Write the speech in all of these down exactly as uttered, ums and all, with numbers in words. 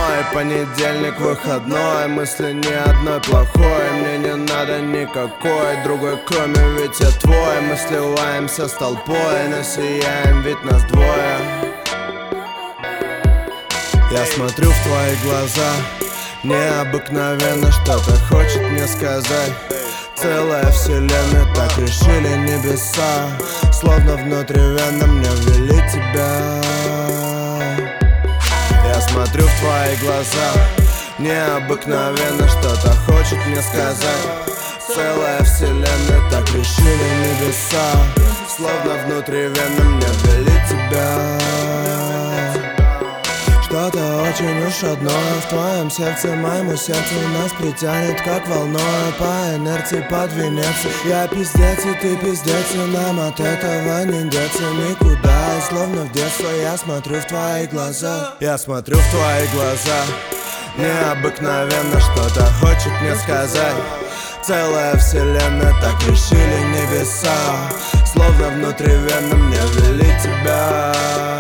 одной, понедельник выходной, мысли ни одной плохой, мне не надо никакой другой, кроме ведь я твой. Мы сливаемся с толпой, но сияем, ведь нас двое. Я смотрю в твои глаза, необыкновенно что-то хочет мне сказать. Целая вселенная, так решили небеса, словно внутривенно мне ввели тебя. Я смотрю в твои глаза, необыкновенно что-то хочет мне сказать. Целая вселенная, так решили небеса, словно внутривенно мне ввели тебя. Что-то очень уж родное в твоем сердце, моему сердцу нас притянет как волной по инерции под Венецию. Я пиздец и ты пиздец, и нам от этого не деться никуда. И словно в детство я смотрю в твои глаза, я смотрю в твои глаза, необыкновенно что-то хочет мне сказать. Целая вселенная, так решили небеса, словно внутривенно мне ввели тебя.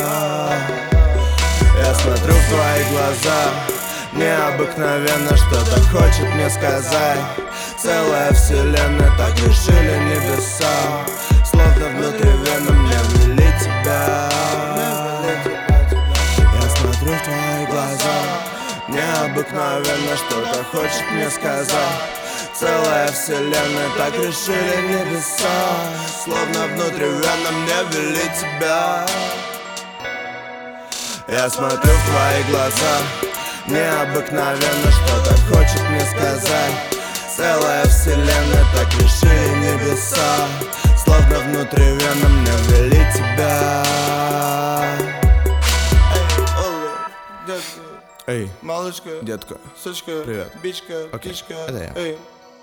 Я смотрю в твои глаза, необыкновенно что-то хочет мне сказать. Целая вселенная, так решили небеса, словно внутривенно мне ввели тебя. Я смотрю в твои глаза, необыкновенно что-то хочет мне сказать. Целая вселенная, так решили небеса, словно внутривенно мне ввели тебя. Я смотрю в твои глаза, необыкновенно что-то хочет мне сказать. Целая вселенная, так решили небеса, словно внутривенно мне ввели тебя. Эй, малышка, детка, сучка, привет. бичка, Окей, птичка, это я. эй.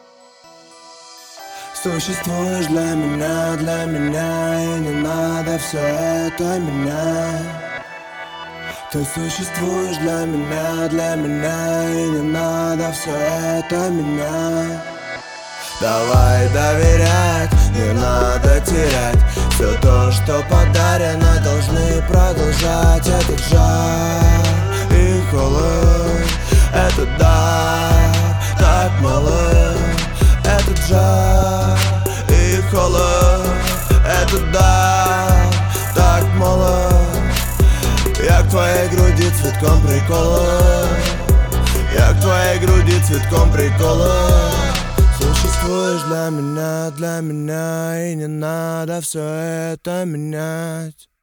Существуешь для меня, для меня, и не надо все это менять. Ты существуешь для меня, для меня, и не надо все это менять. Давай доверять, не надо терять. Все то, что подарено, должны продолжать. Этот жар и холод, этот дар так малый. Этот жар и холод, этот дар так малый. Я к твоей груди цветком прикола, я к твоей груди цветком прикола. Существуешь для меня, для меня, и не надо все это менять.